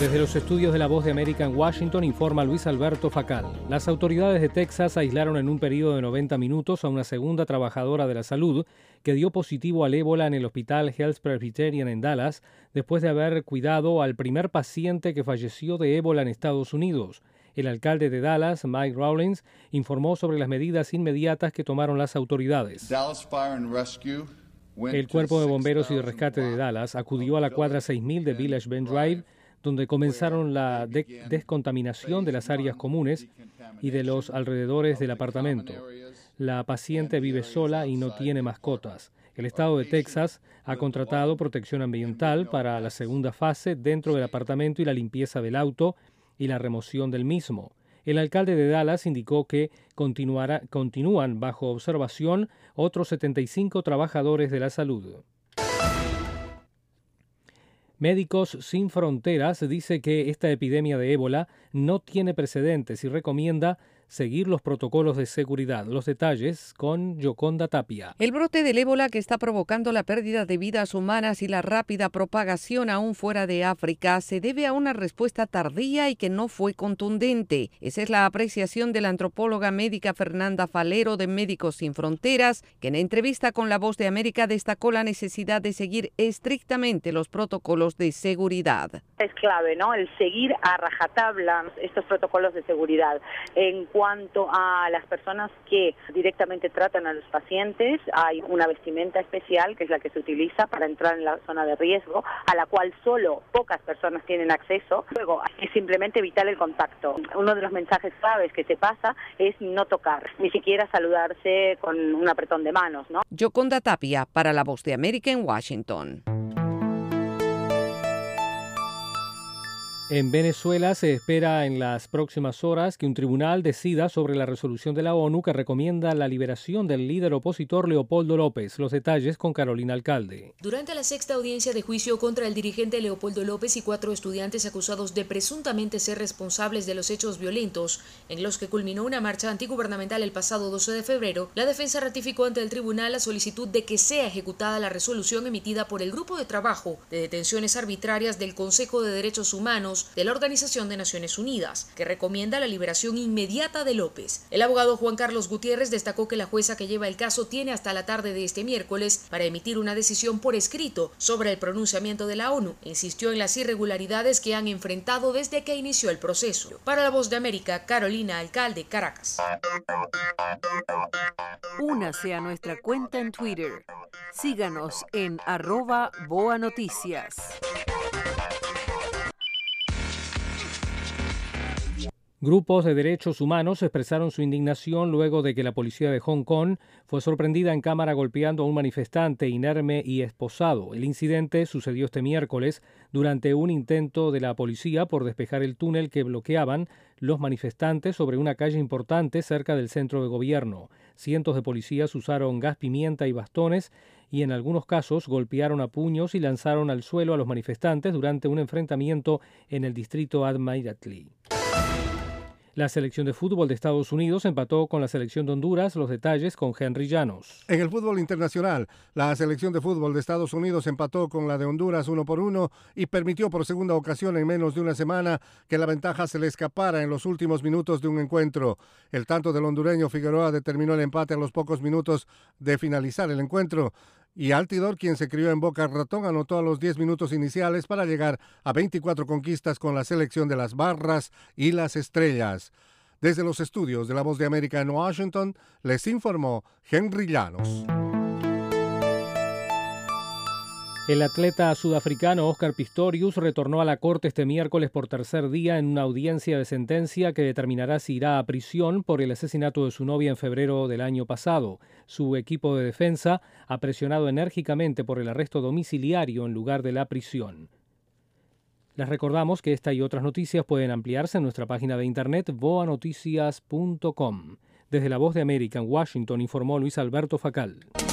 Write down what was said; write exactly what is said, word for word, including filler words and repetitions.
Desde los estudios de La Voz de América en Washington informa Luis Alberto Facal. Las autoridades de Texas aislaron en un periodo de noventa minutos a una segunda trabajadora de la salud que dio positivo al ébola en el hospital Health Presbyterian en Dallas después de haber cuidado al primer paciente que falleció de ébola en Estados Unidos. El alcalde de Dallas, Mike Rawlings, informó sobre las medidas inmediatas que tomaron las autoridades. El Cuerpo de Bomberos y de Rescate de Dallas acudió a la cuadra seis mil de Village Bend Drive, donde comenzaron la de- descontaminación de las áreas comunes y de los alrededores del apartamento. La paciente vive sola y no tiene mascotas. El estado de Texas ha contratado protección ambiental para la segunda fase dentro del apartamento y la limpieza del auto y la remoción del mismo. El alcalde de Dallas indicó que continuará, continúan bajo observación otros setenta y cinco trabajadores de la salud. Médicos Sin Fronteras dice que esta epidemia de ébola no tiene precedentes y recomienda seguir los protocolos de seguridad. Los detalles con Yoconda Tapia. El brote del ébola que está provocando la pérdida de vidas humanas y la rápida propagación aún fuera de África se debe a una respuesta tardía y que no fue contundente. Esa es la apreciación de la antropóloga médica Fernanda Falero de Médicos Sin Fronteras, que en entrevista con La Voz de América destacó la necesidad de seguir estrictamente los protocolos de seguridad. Es clave, ¿no? El seguir a rajatabla estos protocolos de seguridad. En cuanto a las personas que directamente tratan a los pacientes, hay una vestimenta especial que es la que se utiliza para entrar en la zona de riesgo, a la cual solo pocas personas tienen acceso. Luego, es simplemente evitar el contacto. Uno de los mensajes claves que se pasa es no tocar, ni siquiera saludarse con un apretón de manos, ¿no? Yoconda Tapia para La Voz de América en Washington. En Venezuela se espera en las próximas horas que un tribunal decida sobre la resolución de la ONU que recomienda la liberación del líder opositor Leopoldo López. Los detalles con Carolina Alcalde. Durante la sexta audiencia de juicio contra el dirigente Leopoldo López y cuatro estudiantes acusados de presuntamente ser responsables de los hechos violentos en los que culminó una marcha antigubernamental el pasado doce de febrero, la defensa ratificó ante el tribunal la solicitud de que sea ejecutada la resolución emitida por el Grupo de Trabajo de Detenciones Arbitrarias del Consejo de Derechos Humanos de la Organización de Naciones Unidas, que recomienda la liberación inmediata de López. El abogado Juan Carlos Gutiérrez destacó que la jueza que lleva el caso tiene hasta la tarde de este miércoles para emitir una decisión por escrito sobre el pronunciamiento de la ONU. Insistió en las irregularidades que han enfrentado desde que inició el proceso. Para La Voz de América, Carolina Alcalde, Caracas. Únase a nuestra cuenta en Twitter. Síganos en arroba Boa Noticias. Grupos de derechos humanos expresaron su indignación luego de que la policía de Hong Kong fue sorprendida en cámara golpeando a un manifestante inerme y esposado. El incidente sucedió este miércoles durante un intento de la policía por despejar el túnel que bloqueaban los manifestantes sobre una calle importante cerca del centro de gobierno. Cientos de policías usaron gas pimienta y bastones y en algunos casos golpearon a puños y lanzaron al suelo a los manifestantes durante un enfrentamiento en el distrito Admiralty. La selección de fútbol de Estados Unidos empató con la selección de Honduras. Los detalles con Henry Llanos. En el fútbol internacional, la selección de fútbol de Estados Unidos empató con la de Honduras uno por uno y permitió por segunda ocasión en menos de una semana que la ventaja se le escapara en los últimos minutos de un encuentro. El tanto del hondureño Figueroa determinó el empate a los pocos minutos de finalizar el encuentro. Y Altidor, quien se crió en Boca Ratón, anotó a los diez minutos iniciales para llegar a veinticuatro conquistas con la selección de las Barras y las Estrellas. Desde los estudios de La Voz de América en Washington, les informó Henry Llanos. El atleta sudafricano Oscar Pistorius retornó a la corte este miércoles por tercer día en una audiencia de sentencia que determinará si irá a prisión por el asesinato de su novia en febrero del año pasado. Su equipo de defensa ha presionado enérgicamente por el arresto domiciliario en lugar de la prisión. Les recordamos que esta y otras noticias pueden ampliarse en nuestra página de internet boa noticias punto com. Desde La Voz de América en Washington informó Luis Alberto Facal.